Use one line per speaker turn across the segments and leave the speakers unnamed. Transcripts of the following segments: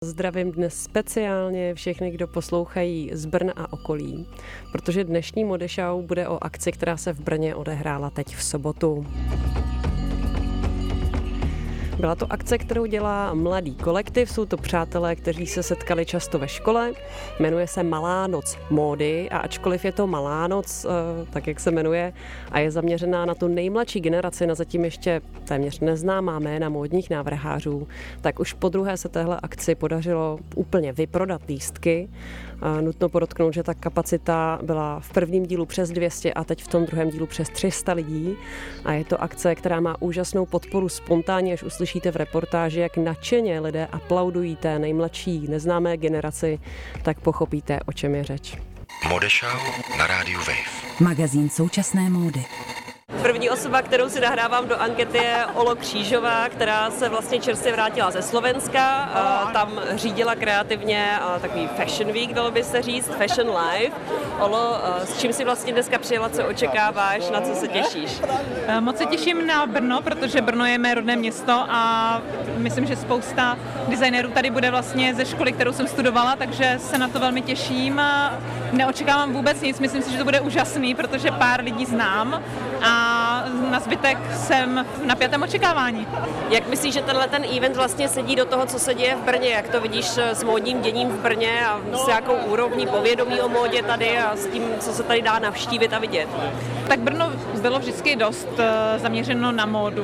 Zdravím dnes speciálně všechny, kdo poslouchají z Brna a okolí, protože dnešní Modeshow bude o akci, která se v Brně odehrála teď v sobotu. Byla to akce, kterou dělá mladý kolektiv, jsou to přátelé, kteří se setkali často ve škole, jmenuje se Malá noc módy a ačkoliv je to Malá noc, tak jak se jmenuje, a je zaměřená na tu nejmladší generaci, na zatím ještě téměř neznámá jména módních návrhářů, tak už po druhé se téhle akci podařilo úplně vyprodat lístky. Nutno podotknout, že ta kapacita byla v prvním dílu přes 200 a teď v tom druhém dílu přes 300 lidí. A je to akce, která má úžasnou podporu spontánně, až uslyšíte v reportáži, jak nadšeně lidé aplaudují té nejmladší neznámé generaci, tak pochopíte, o čem je řeč.
Modeshow na rádiu Wave.
Magazín současné módy.
První osoba, kterou si nahrávám do ankety, je Olo Křížová, která se vlastně čerstvě vrátila ze Slovenska. Tam řídila kreativně takový Fashion Week, dalo by se říct, Fashion Live. Olo, s čím si vlastně dneska přijela, co očekáváš, na co se těšíš?
Moc se těším na Brno, protože Brno je mé rodné město a myslím, že spousta designérů tady bude vlastně ze školy, kterou jsem studovala, takže se na to velmi těším. Neočekávám vůbec nic, myslím si, že to bude úžasný, protože pár lidí znám a na zbytek jsem v napjatém očekávání.
Jak myslíš, že ten event vlastně sedí do toho, co se děje v Brně? Jak to vidíš s módním děním v Brně a s jakou úrovní povědomí o módě tady a s tím, co se tady dá navštívit a vidět?
Tak Brno bylo vždycky dost zaměřeno na módu,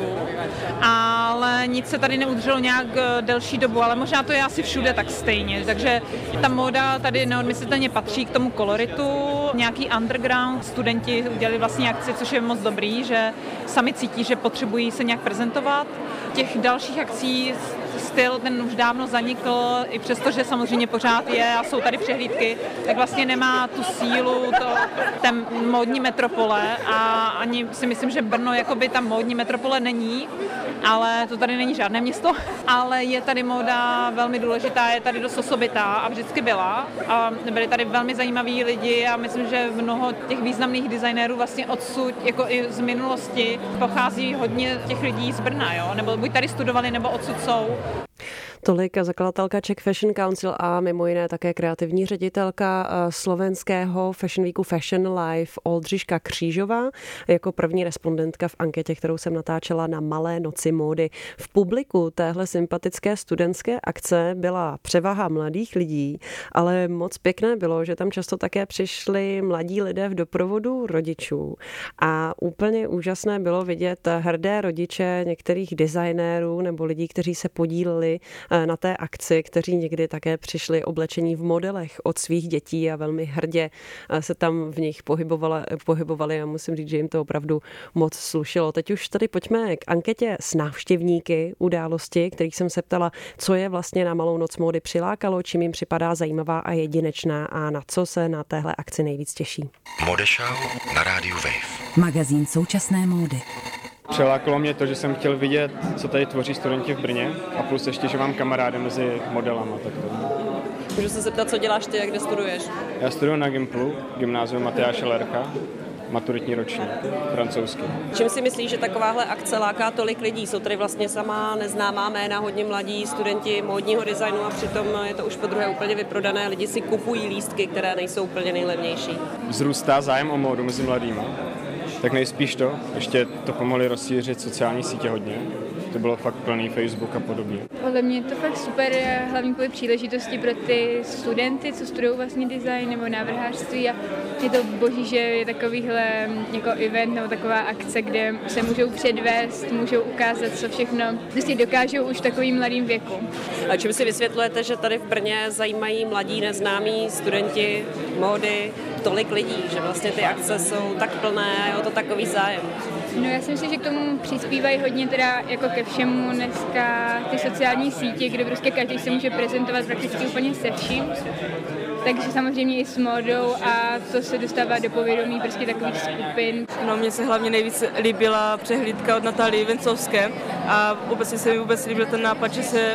ale nic se tady neudrželo nějak delší dobu, ale možná to je asi všude tak stejně, takže ta móda tady neodmyslitelně patří k tomu koloritu. Nějaký underground studenti udělali vlastně akci, což je moc dobrý, že sami cítí, že potřebují se nějak prezentovat. Těch dalších akcí styl ten už dávno zanikl, i přesto, že samozřejmě pořád je a jsou tady přehlídky, tak vlastně nemá tu sílu té módní metropole a ani si myslím, že Brno jakoby ta módní metropole není, ale to tady není žádné město, ale je tady móda velmi důležitá, je tady dost osobitá a vždycky byla a byli tady velmi zajímaví lidi a myslím, že mnoho těch významných designérů vlastně odsud, jako i z minulosti, pochází hodně těch lidí z Brna, jo? Nebo buď tady studovali, nebo odsud jsou.
Tolik zakladatelka Czech Fashion Council a mimo jiné také kreativní ředitelka slovenského Fashion Weeku Fashion Live Oldřiška Křížová jako první respondentka v anketě, kterou jsem natáčela na Malé noci módy. V publiku téhle sympatické studentské akce byla převaha mladých lidí, ale moc pěkné bylo, že tam často také přišli mladí lidé v doprovodu rodičů a úplně úžasné bylo vidět hrdé rodiče některých designérů nebo lidí, kteří se podíleli na té akci, kteří někdy také přišli oblečení v modelech od svých dětí a velmi hrdě se tam v nich pohybovali a musím říct, že jim to opravdu moc slušelo. Teď už tady pojďme k anketě s návštěvníky události, kterých jsem se ptala, co je vlastně na Malou noc módy přilákalo, čím jim připadá zajímavá a jedinečná a na co se na téhle akci nejvíc těší.
Modeshow na rádiu Wave.
Magazín současné módy.
Přilákalo mě to, že jsem chtěl vidět, co tady tvoří studenti v Brně a plus ještě, že mám kamarády mezi modelama. Tak to.
Můžu se zeptat, co děláš ty a kde studuješ?
Já studuji na Gimplu, gymnázium Matyáše Lercha, maturitní ročník, francouzský.
Čím si myslíš, že takováhle akce láká tolik lidí? Jsou tady vlastně samá neznámá jména, hodně mladí studenti módního designu a přitom je to už po druhé úplně vyprodané. Lidi si kupují lístky, které nejsou úplně nejlevnější.
Vzrůstá zájem o módu mezi mladýma. Tak nejspíš to, ještě to pomohli rozšířit sociální sítě hodně. To bylo fakt plný Facebook a podobně.
Podle mě je to fakt super, hlavně kvůli příležitosti pro ty studenty, co studují vlastně design nebo návrhářství a je to boží, že je takovýhle jako event nebo taková akce, kde se můžou předvést, můžou ukázat, co všechno vlastně dokážou už v takovým mladým věku.
A čím si vysvětlujete, že tady v Brně zajímají mladí neznámí studenti módy tolik lidí, že vlastně ty akce jsou tak plné a je o to takový zájem?
No já si myslím, že k tomu přispívají hodně teda jako ke všemu dneska ty sociální sítě, kde prostě každý se může prezentovat prakticky úplně se vším. Takže samozřejmě i s módou a to se dostává do povědomí prostě takových skupin.
No, mně se hlavně nejvíc líbila přehlídka od Natálii Vencovské a vůbec se mi líbil ten nápad,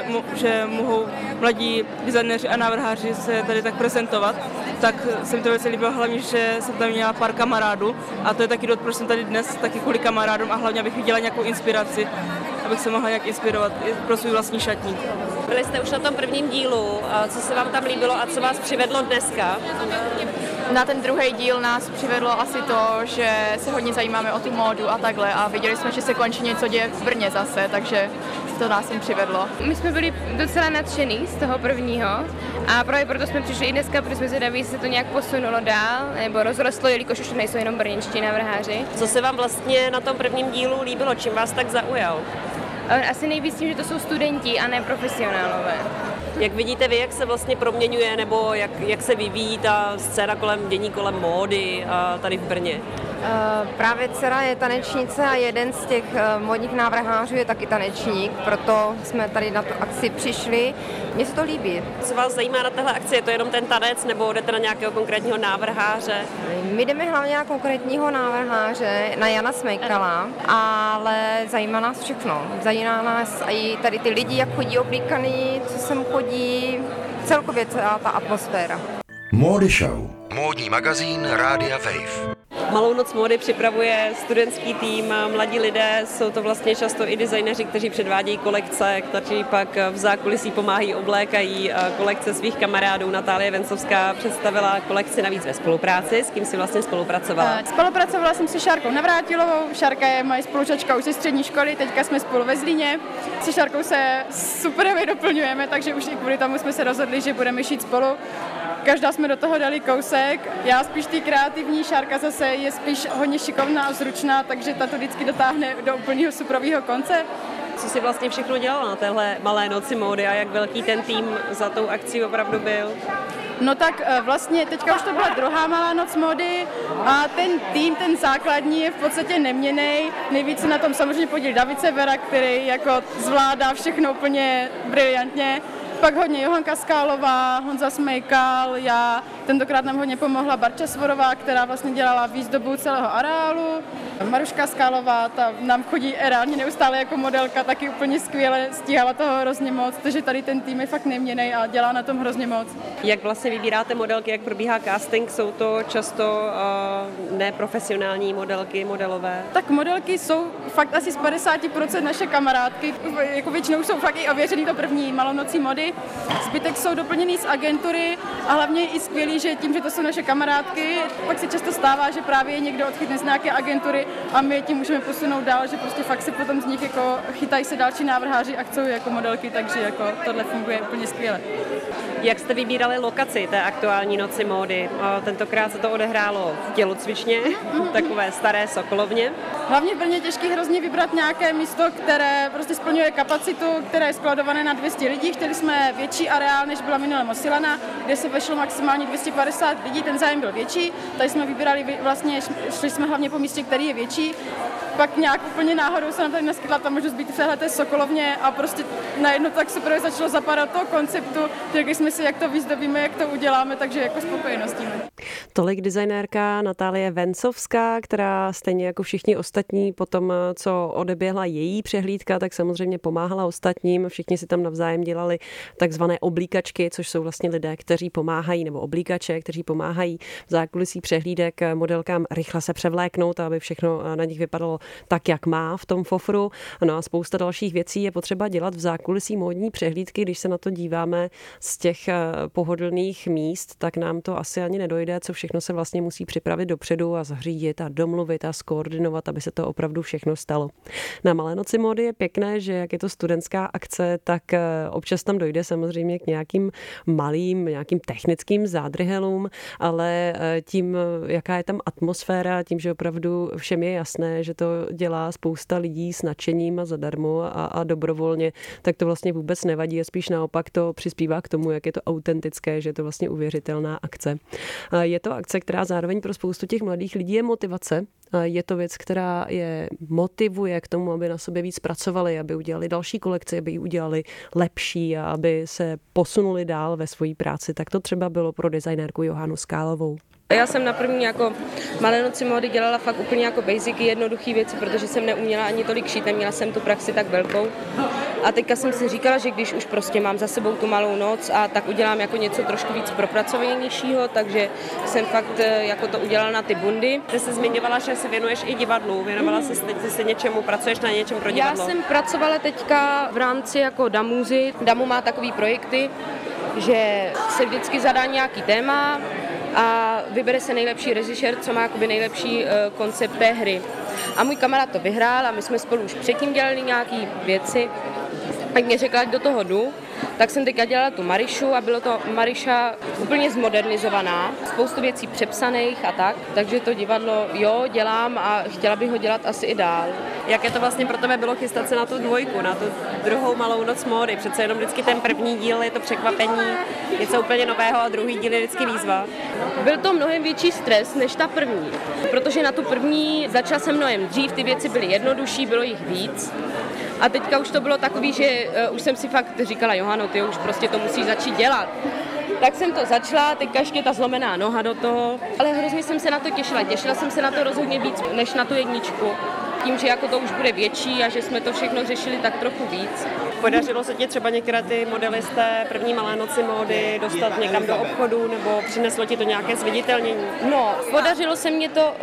že mohou mladí designéři a návrháři se tady tak prezentovat. Tak se mi to velice líbilo, hlavně, že jsem tam měla pár kamarádů a to je taky důvod, proč jsem tady dnes, taky kvůli kamarádům a hlavně abych viděla nějakou inspiraci, abych se mohla nějak inspirovat i pro svůj vlastní šatník.
Byli jste už na tom prvním dílu, co se vám tam líbilo a co vás přivedlo dneska?
Na ten druhý díl nás přivedlo asi to, že se hodně zajímáme o tu módu a takhle a viděli jsme, že se konečně něco děje v Brně zase, takže to nás jim přivedlo.
My jsme byli docela nadšený z toho prvního a právě proto jsme přišli i dneska, protože jsme zvědaví, jestli se to nějak posunulo dál nebo rozrostlo, jelikož už nejsou jenom brněnští návrháři.
Co se vám vlastně na tom prvním dílu líbilo, čím vás tak zaujal?
Asi nejvíc tím, že to jsou studenti a ne profesionálové.
Jak vidíte vy, jak se vlastně proměňuje nebo jak se vyvíjí ta scéna dění kolem módy tady v Brně?
Právě dcera je tanečnice a jeden z těch módních návrhářů je taky tanečník, proto jsme tady na tu akci přišli. Mně se to líbí.
Co vás zajímá na téhle akci? Je to jenom ten tanec nebo jdete na nějakého konkrétního návrháře?
My jdeme hlavně na konkrétního návrháře, na Jana Smejkala, ale zajímá nás všechno. Zajímá nás i tady ty lidi, jak chodí oblíkaný, co sem chodí, celkově celá ta atmosféra.
Mode Show. Módní magazín Rádia Wave.
Malou noc módy připravuje studentský tým, mladí lidé, jsou to vlastně často i designéři, kteří předvádějí kolekce, kteří pak v zákulisí pomáhají, oblékají kolekce svých kamarádů. Natálie Vencovská představila kolekci navíc ve spolupráci. S kým si vlastně spolupracovala?
Spolupracovala jsem se Šárkou Navrátilovou. Šárka je moje spolužačka už ze střední školy, teďka jsme spolu ve Zlíně. Se Šárkou se super doplňujeme, takže už i kvůli tomu jsme se rozhodli, že budeme šít spolu. Každá jsme do toho dali kousek, já spíš ty kreativní, Šárka zase je spíš hodně šikovná a zručná, takže ta to vždycky dotáhne do úplného suprového konce.
Co si vlastně všechno dělala na téhle malé noci módy a jak velký ten tým za tou akcí opravdu byl?
No tak vlastně teďka už to byla druhá malá noc módy a ten tým, ten základní je v podstatě neměnný. Nejvíce na tom samozřejmě podíl David Severa, který jako zvládá všechno úplně brilantně. Pak hodně Johanka Skálová, Honza Smejkal, já. Tentokrát nám hodně pomohla Barča Svorová, která vlastně dělala výzdobu celého areálu. Maruška Skálová, ta nám chodí reálně neustále jako modelka, taky úplně skvěle, stíhala toho hrozně moc, takže tady ten tým je fakt neměnej a dělá na tom hrozně moc.
Jak vlastně vybíráte modelky, jak probíhá casting? Jsou to často neprofesionální modelky, modelové?
Tak modelky jsou fakt asi z 50% naše kamarádky, jako většinou jsou fakt i ověřený to první malonocí mody. Zbytek jsou doplněný z agentury a hlavně i skvělý, že tím, že to jsou naše kamarádky, pak se často stává, že právě někdo odchytne z nějaké agentury a my tím můžeme posunout dál, že prostě fakt se potom z nich jako chytají se další návrháři a chcou jako modelky, takže jako tohle funguje úplně skvěle.
Jak jste vybírali lokaci té aktuální noci módy? Tentokrát se to odehrálo v tělocvičně, takové staré Sokolovně.
Hlavně v Brně těžký hrozně vybrat nějaké místo, které prostě splňuje kapacitu, které je skladované na 200 lidí. Chtěli jsme větší areál, než byla minulé Mosilana, kde se vešlo maximálně 250 lidí, ten zájem byl větší, tady jsme vybírali vlastně, šli jsme hlavně po místě, který je větší. Pak nějak úplně náhodou se nám tady naskytla ta možnost být v téhleté Sokolovně a prostě najednou tak super začalo zapadat toho konceptu, řekli jsme si, jak to vyzdobíme, jak to uděláme, takže jako spokojenost tím.
Tolik designérka Natálie Vencovská, která stejně jako všichni ostatní po tom, co odeběhla její přehlídka, tak samozřejmě pomáhala ostatním. Všichni si tam navzájem dělali takzvané oblíkačky, což jsou vlastně lidé, kteří pomáhají, nebo oblíkače, kteří pomáhají v zákulisí přehlídek modelkám rychle se převléknout, aby všechno na nich vypadalo tak, jak má v tom fofru. No a spousta dalších věcí je potřeba dělat v zákulisí módní přehlídky. Když se na to díváme z těch pohodlných míst, tak nám to asi ani nedojde, co všechno se vlastně musí připravit dopředu a zařídit a domluvit a skoordinovat, aby se to opravdu všechno stalo. Na Malé noci módy je pěkné, že jak je to studentská akce, tak občas tam dojde samozřejmě k nějakým malým, nějakým technickým zádrhelům, ale tím, jaká je tam atmosféra, tím, že opravdu všem je jasné, že to dělá spousta lidí s nadšením a zadarmo a dobrovolně, tak to vlastně vůbec nevadí a spíš naopak to přispívá k tomu, jak je to autentické, že je to vlastně uvěřitelná akce. Je to akce, která zároveň pro spoustu těch mladých lidí je motivace. Je to věc, která je motivuje k tomu, aby na sobě víc pracovali, aby udělali další kolekci, aby ji udělali lepší a aby se posunuli dál ve své práci. Tak to třeba bylo pro designérku Johanu Skálovou.
Já jsem na první jako Malé noci módy dělala fakt úplně jako basicy, jednoduché věci, protože jsem neuměla ani tolik šít, neměla jsem tu praxi tak velkou. A teďka jsem si říkala, že když už prostě mám za sebou tu malou noc a tak udělám jako něco trošku víc propracovanějšího, takže jsem fakt jako to udělala na ty bundy.
Ty jsi zmiňovala, že se věnuješ i divadlu, věnovala jsi teď si něčemu, pracuješ na něčem pro divadlo?
Já jsem pracovala teďka v rámci jako Damůzy. Damu má takový projekty, že se vždycky zadá nějaký téma a vybere se nejlepší režisér, co má jakoby nejlepší koncept té hry. A můj kamarád to vyhrál a my jsme spolu už předtím dělali nějaké věci. Tak mě řekla, ať do toho jdu, tak jsem teďka dělala tu Marišu a bylo to Mariša úplně zmodernizovaná, spoustu věcí přepsaných a tak, takže to divadlo jo, dělám a chtěla bych ho dělat asi i dál.
Jaké to vlastně pro tebe bylo chystat se na tu dvojku, na tu druhou malou noc módy? Přece jenom vždycky ten první díl je to překvapení, něco úplně nového a druhý díl je vždycky výzva.
Byl to mnohem větší stres než ta první, protože na tu první začala jsem mnohem dřív, ty věci byly jednodušší, bylo jich víc. A teďka už to bylo takový, že už jsem si fakt říkala, Johano, ty už prostě to musíš začít dělat. Tak jsem to začala, teďka ještě ta zlomená noha do toho, ale hrozně jsem se na to těšila. Těšila jsem se na to rozhodně víc než na tu jedničku. Tím, že jako to už bude větší a že jsme to všechno řešili tak trochu víc.
Podařilo se ti třeba některé ty modely z té první malé noci módy dostat někam do obchodu, nebo přineslo ti to nějaké zviditelnění?
No, podařilo se mě to,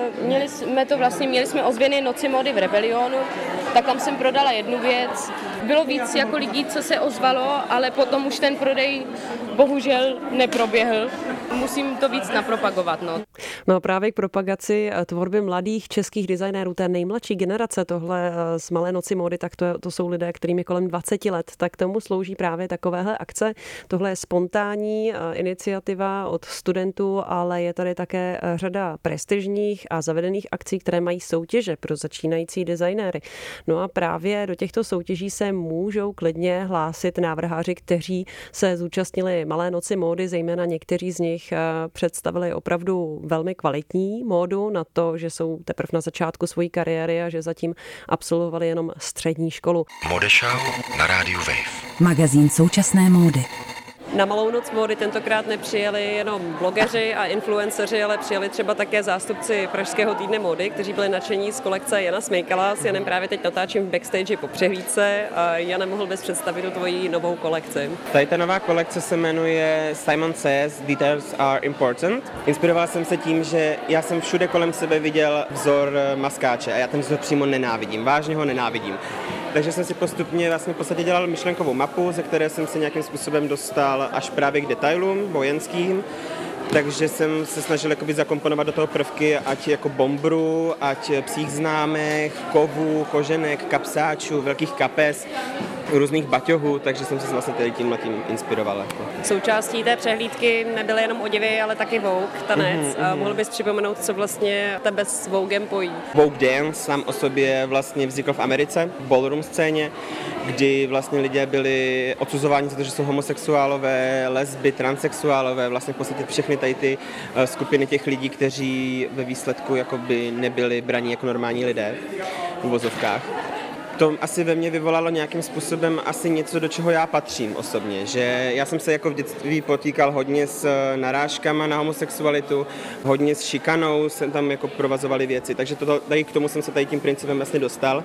měli jsme ozvěny noci módy v Rebelionu, tak tam jsem prodala jednu věc. Bylo víc jako lidí, co se ozvalo, ale potom už ten prodej bohužel neproběhl. Musím to víc napropagovat.
No právě k propagaci tvorby mladých českých designérů, té nejmladší generace, tohle z malé noci módy, tak to jsou lidé, kterým je kolem 20 let, tak tomu slouží právě takovéhle akce. Tohle je spontánní iniciativa od studentů, ale je tady také řada prestižních a zavedených akcí, které mají soutěže pro začínající designéry. No a právě do těchto soutěží se můžou klidně hlásit návrháři, kteří se zúčastnili malé noci módy, zejména někteří z nich představili opravdu velmi kvalitní módu na to, že jsou teprve na začátku své kariéry a že zatím absolvovali jenom střední školu.
Modeshow na rádiu Wave.
Magazín současné módy.
Na malou noc módy tentokrát nepřijeli jenom blogeři a influenceři, ale přijeli třeba také zástupci Pražského týdne módy, kteří byli nadšení z kolekce Jana Smejkala. S Janem právě teď natáčím v backstage po přehlídce. A Jane, mohl bys představit tu tvoji novou kolekci?
Tady ta nová kolekce se jmenuje Simon Says Details are important. Inspiroval jsem se tím, že já jsem všude kolem sebe viděl vzor maskáče a já ten vzor přímo nenávidím, vážně ho nenávidím. Takže jsem si postupně vlastně v podstatě dělal myšlenkovou mapu, ze které jsem se nějakým způsobem dostal až právě k detailům vojenským. Takže jsem se snažil jakoby zakomponovat do toho prvky, ať jako bombru, ať psích známek, kovů, koženek, kapsáčů, velkých kapes, různých baťohů, takže jsem se vlastně tady tímhletím inspiroval.
Součástí té přehlídky nebyly jenom oděvy, ale taky Vogue, tanec. Mohl bys připomenout, co vlastně tebe s Vogem pojí?
Vogue Dance sám o sobě vlastně vznikl v Americe, v ballroom scéně, kdy vlastně lidé byli odsuzováni za to, že jsou homosexuálové, lesby, transsexuálové, vlastně v podstatě všechny tady ty skupiny těch lidí, kteří ve výsledku jakoby nebyli braní jako normální lidé v uvozovkách. To asi ve mně vyvolalo nějakým způsobem asi něco, do čeho já patřím osobně, že já jsem se jako v dětství potýkal hodně s narážkama na homosexualitu, hodně s šikanou, jsem tam jako provazovali věci, takže tady k tomu jsem se tady tím principem vlastně dostal.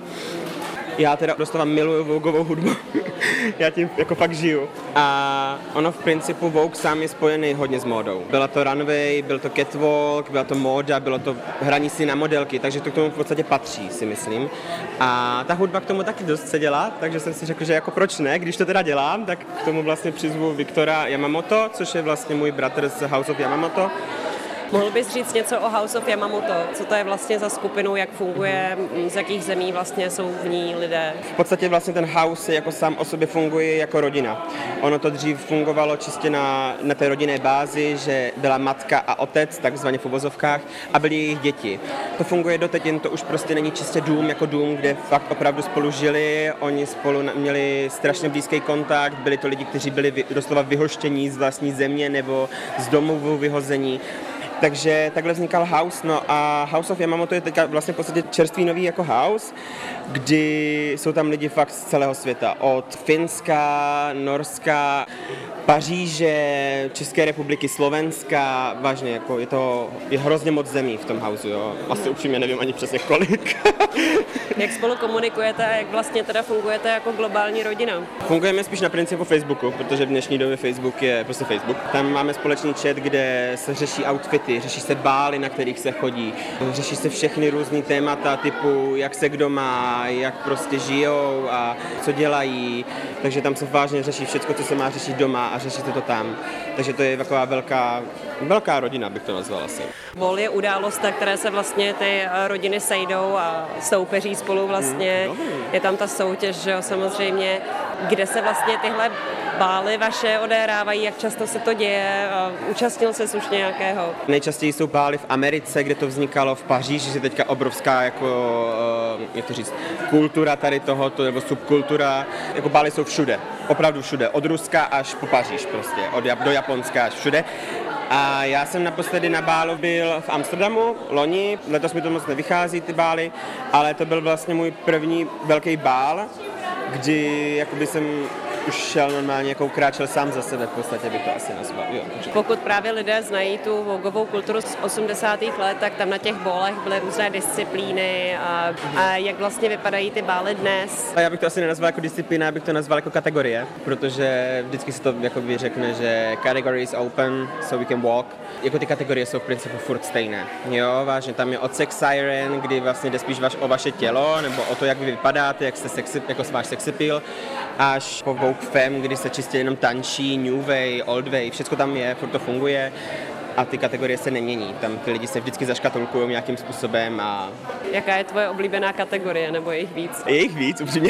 Já teda doslova miluju Vogueovou hudbu, já tím jako fakt žiju. A ono v principu Vogue sám je spojený hodně s módou. Byla to runway, byl to catwalk, byla to móda, bylo to hraní si na modelky, takže to k tomu v podstatě patří, si myslím. A ta hudba k tomu taky dost se dělá, takže jsem si řekl, že jako proč ne, když to teda dělám, tak k tomu vlastně přizvu Viktora Yamamoto, což je vlastně můj bratr z House of Yamamoto.
Mohl bys říct něco o House of Yamamoto? Co to je vlastně za skupinu, jak funguje, z jakých zemí vlastně jsou v ní lidé?
V podstatě vlastně ten house jako sám o sobě funguje jako rodina. Ono to dřív fungovalo čistě na té rodinné bázi, že byla matka a otec, takzvaně v uvozovkách, a byly jejich děti. To funguje doteď, jen to už prostě není čistě dům jako dům, kde fakt opravdu spolu žili, oni spolu měli strašně blízký kontakt, byli to lidi, kteří byli doslova vyhoštění z vlastní země nebo z domovů vyhození. Takže takhle vznikal House, no a House of Yamamoto je teďka vlastně v podstatě čerstvý nový jako House, kdy jsou tam lidi fakt z celého světa, od Finska, Norska, Paříže, České republiky, Slovenska, vážně, jako je hrozně moc zemí v tom Houseu, jo. Asi upřímně nevím ani přesně kolik.
Jak spolu komunikujete a jak vlastně teda fungujete jako globální rodina?
Fungujeme spíš na principu Facebooku, protože v dnešní době Facebook je prostě Facebook. Tam máme společný chat, kde se řeší outfity, řeší se bály, na kterých se chodí, řeší se všechny různý témata typu, jak se kdo má, jak prostě žijou a co dělají. Takže tam se vážně řeší všechno, co se má řešit doma a řeší se to tam. Takže to je taková velká rodina, bych to nazval asi.
Vol je událost, na které se vlastně ty rodiny sejdou a soupeří spolu vlastně. Je tam ta soutěž, že jo, samozřejmě, kde se vlastně tyhle bály vaše odehrávají, jak často se to děje, účastnil se už nějakého?
Nejčastěji jsou bály v Americe, kde to vznikalo, v Paříži, že teďka obrovská jako, jak to říct, kultura tady tohoto, nebo subkultura, jako bály jsou všude, opravdu všude, od Ruska až po Paříž prostě, do Japonska až všude. A já jsem naposledy na bálu byl v Amsterdamu loni, letos mi to moc nevychází ty bály, ale to byl vlastně můj první velký bál, kdy jakoby jsem už šel normálně, jako kráčel sám za sebe, v podstatě bych to asi nazval. Jo.
Pokud právě lidé znají tu voguovou kulturu z 80. let, tak tam na těch bólech byly různé disciplíny a jak vlastně vypadají ty bály dnes?
A já bych to asi nenazval jako disciplína, já bych to nazval jako kategorie, protože vždycky se to jakoby řekne, že category is open, so we can walk. Jako ty kategorie jsou v principu furt stejné. Jo, vážně, tam je od sex siren, kdy vlastně jde spíš o vaše tělo, nebo o to, jak vy vypadáte, jak jste jako váš sex appeal, až po Vogue Femme, kdy se čistě jenom tančí, New Wave, Old Wave, všechno tam je, furt to funguje a ty kategorie se nemění. Tam ty lidi se vždycky zaškatulkují nějakým způsobem a...
Jaká je tvoje oblíbená kategorie, nebo je jich víc?
Je jich víc, upřímně,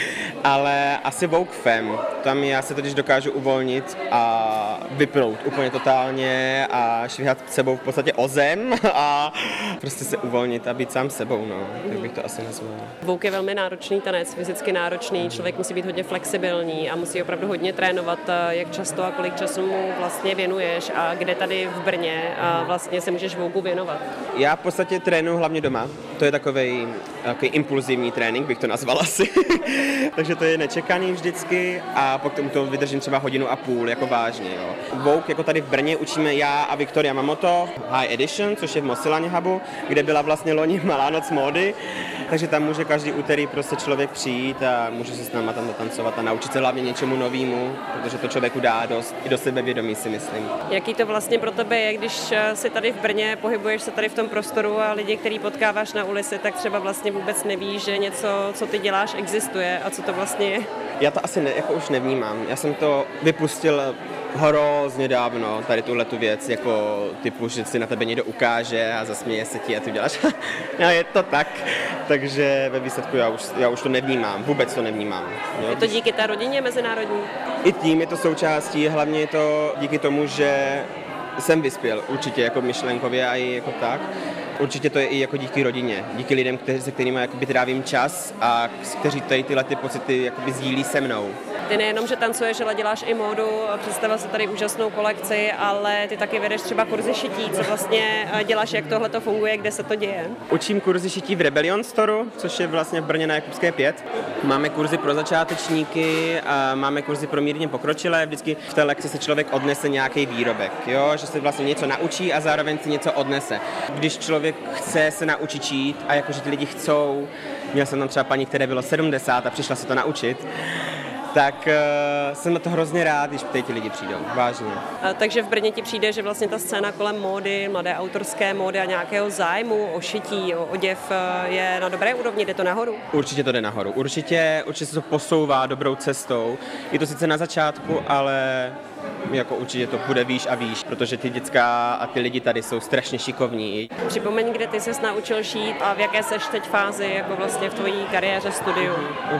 ale asi Vogue Femme. Tam já se totiž dokážu uvolnit a vypnout úplně totálně a švihat sebou v podstatě o zem a prostě se uvolnit a být sám sebou, no. Tak bych to asi nazval.
Vogue je velmi náročný tanec, fyzicky náročný, člověk musí být hodně flexibilní a musí opravdu hodně trénovat, jak často a kolik času mu vlastně věnuješ a kde tady v Brně vlastně se můžeš Vogue věnovat.
Já v podstatě trénuji hlavně doma. To je takový impulzivní trénink, bych to nazval asi. Takže to je nečekaný vždycky a potom to vydržím třeba 1,5 hodiny, jako vážně. Jo. Vogue jako tady v Brně učíme já a Victoria Yamamoto High Edition, což je v Mosilaně hubu, kde byla vlastně loni Malá noc módy. Takže tam může každý úterý prostě člověk přijít a může se s náma tam dotancovat a naučit se hlavně něčemu novému, protože to člověku dá dost i do sebevědomí, si myslím.
Jaký to vlastně pro tebe je, když jsi tady v Brně, pohybuješ se tady v tom prostoru a lidi, který potkáváš na ulici, tak třeba vlastně vůbec nevíš, že něco, co ty děláš, existuje a co to vlastně je?
Já to asi jako už nevnímám. Já jsem to vypustil hrozně dávno, tady tuhletu věc, jako typu, že si na tebe někdo ukáže a zasměje se ti a ty děláš. No, je to tak, takže ve výsledku já už to nevnímám, vůbec to nevnímám. Jo?
Je to díky té rodině mezinárodní?
I tím je to součástí, hlavně je to díky tomu, že jsem vyspěl určitě jako myšlenkově a i jako tak. Určitě to je i jako díky rodině, díky lidem, se kterými jakoby trávím čas a kteří tady tyhle ty pocity jakoby sdílí se mnou.
Ty nejenom, že tancuješ, ale děláš i módu, představil se tady úžasnou kolekci, ale ty taky vedeš třeba kurzy šití, co vlastně děláš, jak tohle to funguje, kde se to děje?
Učím kurzy šití v Rebellion Store, což je vlastně v Brně na Jakubské 5. Máme kurzy pro začátečníky, a máme kurzy pro mírně pokročilé, vždycky v té lekci se člověk odnese nějaký výrobek, jo? Že se vlastně něco naučí a zároveň si něco odnese. Když člověk chce se naučit šít a jakože ty lidi chcou, měl jsem tam třeba paní, které bylo 70 a přišla se to naučit, tak jsem na to hrozně rád, když ty lidi přijdou, vážně.
Takže v Brně ti přijde, že vlastně ta scéna kolem módy, mladé autorské módy a nějakého zájmu o šití, o oděv je na dobré úrovni, jde to nahoru?
Určitě to jde nahoru, určitě se to posouvá dobrou cestou. Je to sice na začátku, ale jako určitě to bude výš a výš, protože ty děcka a ty lidi tady jsou strašně šikovní.
Připomeň, kde ty ses naučil šít a v jaké seš teď fázi, jako vlastně v tvojí kariéře, studiu?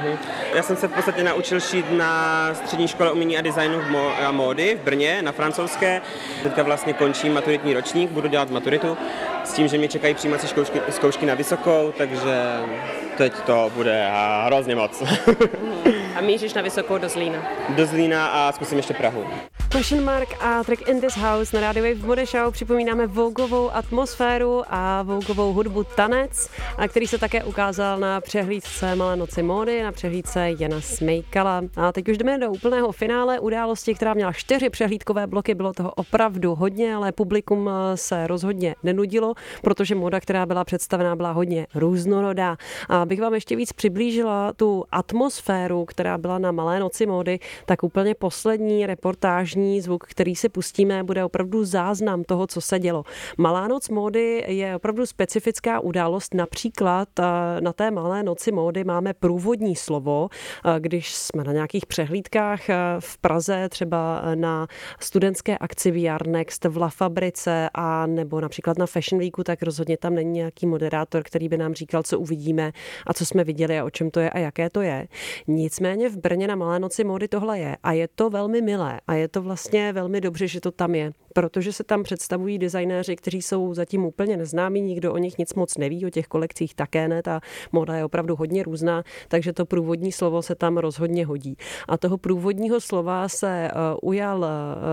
Já jsem se v podstatě naučil šít na střední škole umění a designu a módy v Brně, na Francouzské. Teďka vlastně končím maturitní ročník, budu dělat maturitu s tím, že mě čekají přijímací zkoušky na vysokou, takže teď to bude hrozně moc.
A míříš na vysokou do Zlína?
Do Zlína a zkusím ještě Prahu.
Question Mark a track In This House na Radio Wave v Mode Show. Připomínáme Vogueovou atmosféru a Vogueovou hudbu Tanec, který se také ukázal na přehlídce Malé noci módy, na přehlídce Jana Smejkala. A teď už jdeme do úplného finále události, která měla 4 přehlídkové bloky. Bylo toho opravdu hodně, ale publikum se rozhodně nenudilo, protože móda, která byla představená, byla hodně různorodá. A abych vám ještě víc přiblížila tu atmosféru, která byla na Malé noci módy, tak úplně poslední reportážní zvuk, který si pustíme, bude opravdu záznam toho, co se dělo. Malá noc módy je opravdu specifická událost. Například na té Malé noci módy máme průvodní slovo, když jsme na nějakých přehlídkách v Praze, třeba na studentské akci VR Next v La Fabrice a nebo například na Fashion Weeku, tak rozhodně tam není nějaký moderátor, který by nám říkal, co uvidíme a co jsme viděli a o čem to je a jaké to je. Nicméně v Brně na Malé noci módy tohle je a je to velmi milé a je to vlastně velmi dobře, že to tam je, protože se tam představují designéři, kteří jsou zatím úplně neznámí, nikdo o nich nic moc neví, o těch kolekcích také ne, ta móda je opravdu hodně různá, takže to průvodní slovo se tam rozhodně hodí. A toho průvodního slova se ujal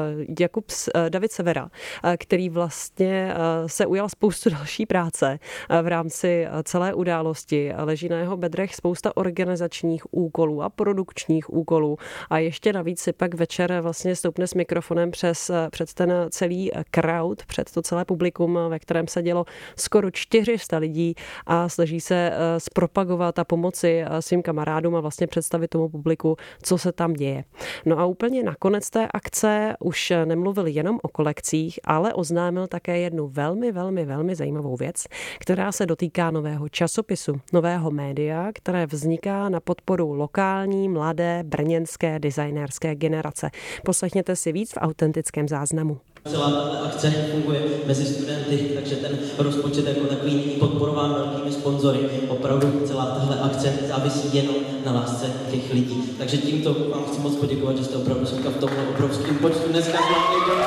David Severa, který vlastně se ujal spoustu další práce v rámci celé události. Leží na jeho bedrech spousta organizačních úkolů a produkčních úkolů a ještě navíc si pak večer vlastně stoupne s mikrofonem před ten celý crowd, před to celé publikum, ve kterém se dělo skoro 400 lidí a snaží se zpropagovat a pomoci svým kamarádům a vlastně představit tomu publiku, co se tam děje. No a úplně nakonec té akce už nemluvil jenom o kolekcích, ale oznámil také jednu velmi zajímavou věc, která se dotýká nového časopisu, nového média, které vzniká na podporu lokální, mladé, brněnské designérské generace. Poslechněte si víc v autentickém záznamu.
Celá tato akce funguje mezi studenty, takže ten rozpočet jako takový není podporován velkými sponzory. Opravdu celá tahle akce závisí jenom na lásce těch lidí. Takže tímto vám chci moc poděkovat, že jste opravdu v tomhle obrovském počtu dneska zvládli.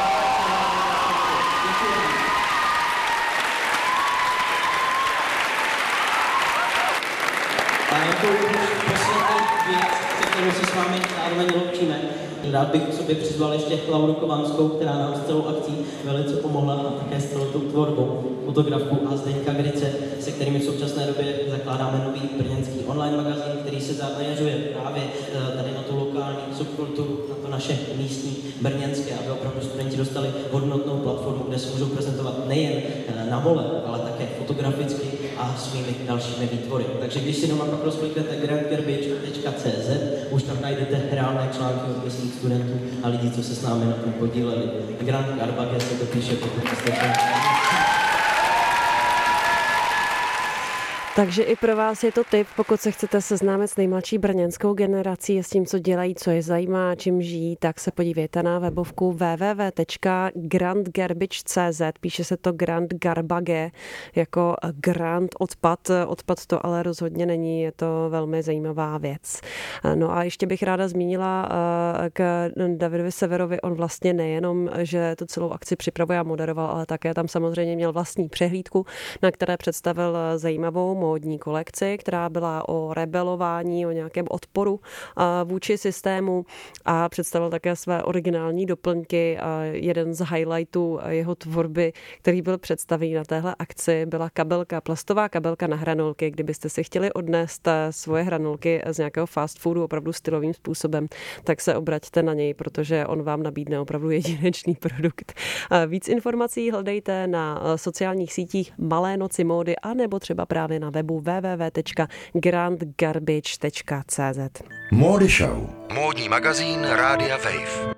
A jako poslední věc, se kterou se s vámi zároveň loučíme, rád bych k sobě přizval ještě Lauru Kovanskou, která nám s celou akcí velice pomohla a také s celou tou tvorbou, fotografku a Zdeňka Grice, se kterými v současné době zakládáme nový brněnský online magazín, který se zaměřuje právě tady na tu lokální subkulturu, na to naše místní brněnské, aby opravdu studenti dostali hodnotnou platformu, kde se můžou prezentovat nejen na mole, ale také fotograficky a svými dalšími výtvory. Takže když si doma pak rozkliknete grandgarbage.cz, už tam najdete reálné články od místních studentů a lidí, co se s námi na tom podíleli. Grand Garbage se to píše, pokud jste
Takže i pro vás je to tip, pokud se chcete seznámit s nejmladší brněnskou generací a s tím, co dělají, co je zajímá, čím žijí, tak se podívejte na webovku www.grandgarbage.cz. Píše se to Grand Garbage jako grand odpad to ale rozhodně není, je to velmi zajímavá věc. No a ještě bych ráda zmínila k Davidovi Severovi, on vlastně nejenom, že tu celou akci připravuje a moderoval, ale také tam samozřejmě měl vlastní přehlídku, na které představil zajímavou módní kolekci, která byla o rebelování, o nějakém odporu vůči systému a představil také své originální doplňky. Jeden z highlightů jeho tvorby, který byl představený na téhle akci, byla kabelka, plastová kabelka na hranolky. Kdybyste si chtěli odnést svoje hranolky z nějakého fast foodu opravdu stylovým způsobem, tak se obraťte na něj, protože on vám nabídne opravdu jedinečný produkt. Víc informací hledejte na sociálních sítích Malé noci módy a nebo třeba právě na webu www.grandgarbage.cz.
Mode Show. Módní magazín Rádia Wave.